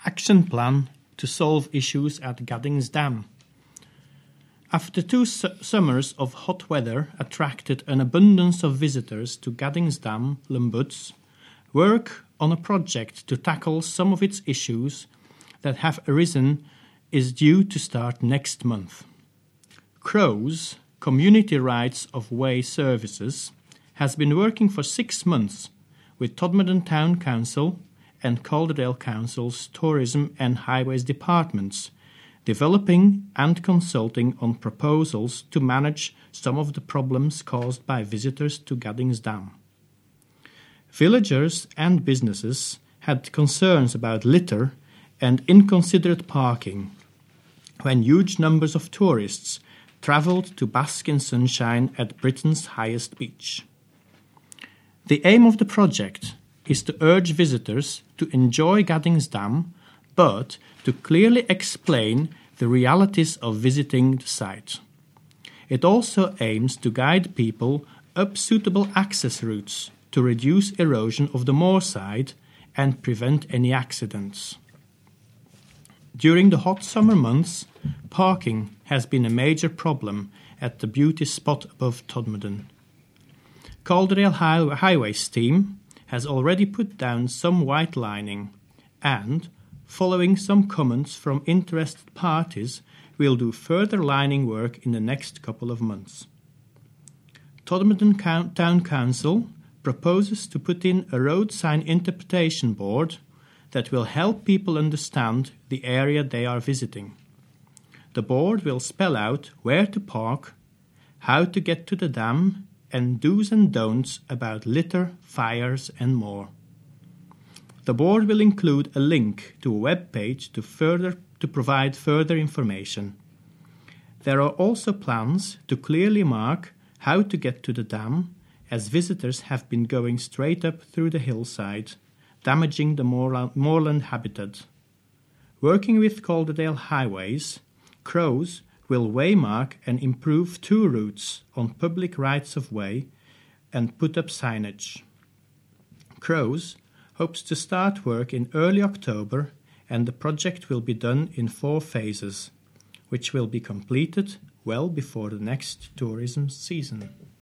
action plan to solve issues at Gaddings Dam. After 2 summers of hot weather attracted an abundance of visitors to Gaddings Dam, Lumbuds, work on a project to tackle some of its issues that have arisen is due to start next month. CROWS, Community Rights of Way Services, has been working for 6 months with Todmorden Town Council and Calderdale Council's Tourism and Highways departments, developing and consulting on proposals to manage some of the problems caused by visitors to Gaddings Dam. Villagers and businesses had concerns about litter and inconsiderate parking when huge numbers of tourists travelled to bask in sunshine at Britain's highest beach. The aim of the project is to urge visitors to enjoy Gaddings Dam, but to clearly explain the realities of visiting the site. It also aims to guide people up suitable access routes to reduce erosion of the moorside and prevent any accidents. During the hot summer months, parking has been a major problem at the beauty spot above Todmorden. Calderdale Highways team has already put down some white lining and, following some comments from interested parties, will do further lining work in the next couple of months. Todmorden Town Council proposes to put in a road sign interpretation board that will help people understand the area they are visiting. The board will spell out where to park, how to get to the dam, and do's and don'ts about litter, fires and more. The board will include a link to a web page to provide further information. There are also plans to clearly mark how to get to the dam, as visitors have been going straight up through the hillside, damaging the moorland habitat. Working with Calderdale Highways, CROWS will waymark and improve 2 routes on public rights of way and put up signage. CROWS hopes to start work in early October, and the project will be done in 4 phases, which will be completed well before the next tourism season.